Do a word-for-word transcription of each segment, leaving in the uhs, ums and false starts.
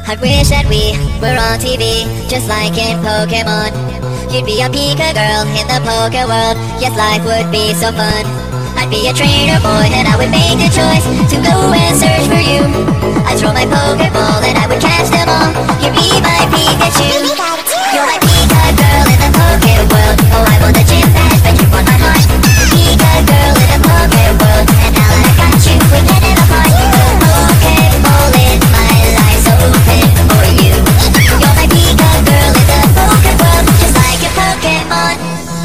I wish that we were on T V, just like in Pokemon. You'd be a Pika girl in the Poke world, yes, life would be so fun. I'd be a trainer boy and I would make the choice to go and search for you. I'd throw my Pokeball and I would catch them all. You'd be my Pikachu. You're my Pika girl in the Poke world. Oh, I want the gym badge, but you want my heart. Pika girl in the Poke world, and now that I got you, we can never part. The Pokeball in my life's open for you. You're my Pika girl in the Poke world, just like a Pokemon.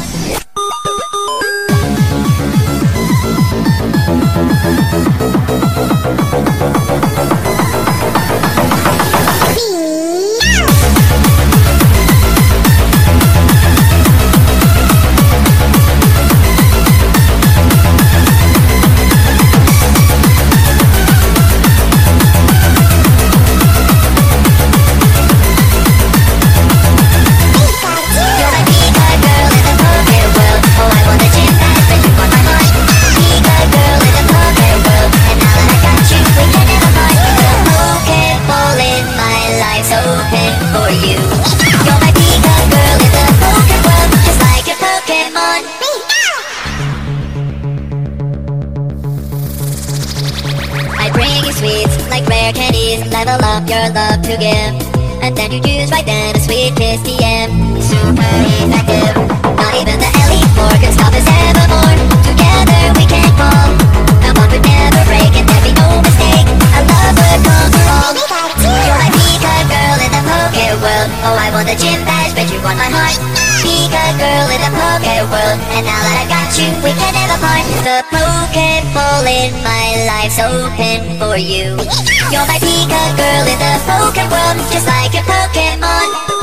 Level up your love to give, and then you use right then a sweet kiss D M. Super effective. Not even the Elite Four can stop us evermore. Together we can fall. Our bond would never break and there'd be no mistake. Our love would conquer all. You're my Pika girl in the Poke world. Oh, I want the gym badge, but you want my heart. Pika girl in the Poke world, and now that I got you, we can never part. The Pokeball in my life's open for you. You're my Pika girl in the Poke world, just like a Pokemon.